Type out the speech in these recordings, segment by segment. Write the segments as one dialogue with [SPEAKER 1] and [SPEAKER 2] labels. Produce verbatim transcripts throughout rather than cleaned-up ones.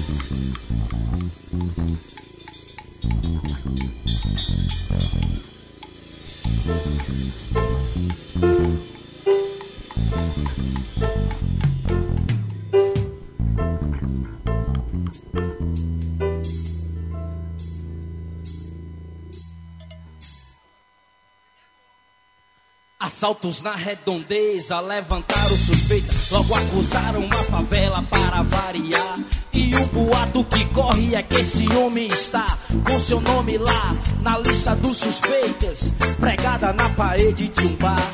[SPEAKER 1] Assaltos na redondeza, levantaram suspeita, logo acusaram uma favela para variar. E o boato que corre é que esse homem está com seu nome lá na lista dos suspeitas, pregada na parede de um bar.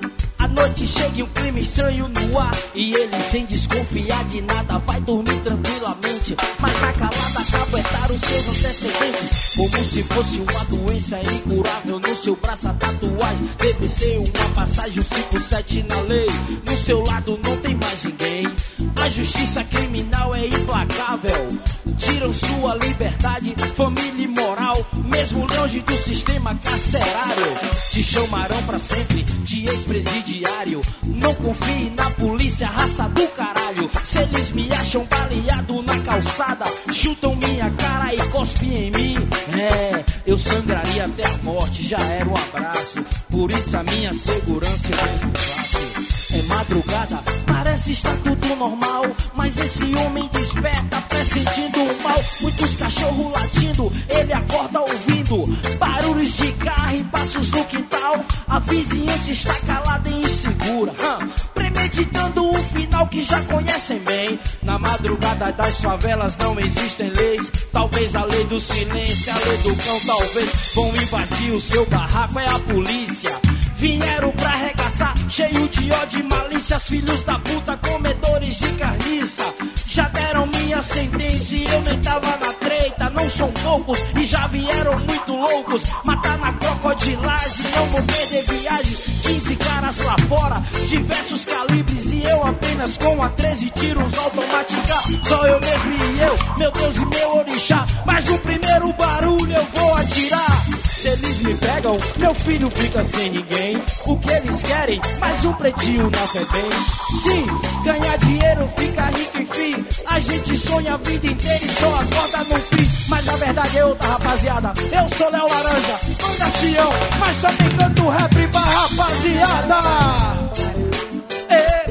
[SPEAKER 1] A noite chega e um clima estranho no ar, e ele, sem desconfiar de nada, vai dormir tranquilamente. Mas na calada acabentar os seus antecedentes, como se fosse uma doença incurável. No seu braço a tatuagem deve ser uma passagem, um cinco sete na lei. No seu lado não tem mais ninguém. A justiça criminal é implacável, tiram sua liberdade, família e moral, mesmo longe do sistema carcerário. Te chamarão pra sempre de ex-presidiário. Não confie na polícia, raça do caralho. Se eles me acham baleado na calçada, chutam minha cara e cospem em mim. É, eu sangraria até a morte, já era um abraço. Por isso a minha segurança eu mesmo faço. É madrugada, parece estar tudo normal, mas esse homem desperta pressentindo o mal. Muitos cachorros latindo, ele acorda ouvindo barulhos de carro e passos no quintal. A vizinhança está calada e insegura, hum, premeditando um final que já conhecem bem. Na madrugada das favelas não existem leis, talvez a lei do silêncio, a lei do cão. Talvez vão invadir o seu barraco, é a polícia. Vieram pra arregaçar, cheio de ódio e malícia. Filhos da puta, comedores de carniça, já deram minha sentença e eu nem tava na treta. Não são poucos e já vieram muito loucos, matar na crocodilagem, não vou perder viagem. Quinze caras lá fora, diversos calibres, e eu apenas com a treze tiros automática. Só eu mesmo e eu, meu Deus e meu orixá. Mas no primeiro barulho eu vou atirar. Se eles me pegam, meu filho fica sem ninguém. O que eles querem? Mais um pretinho na FEBEM. Sim, ganhar dinheiro, fica rico, enfim. A gente sonha a vida inteira e só acorda no fim. Mas a verdade é outra, rapaziada. Eu sou Léo Laranja, manda Sião, mas também canto rap pra rapaziada. Ei.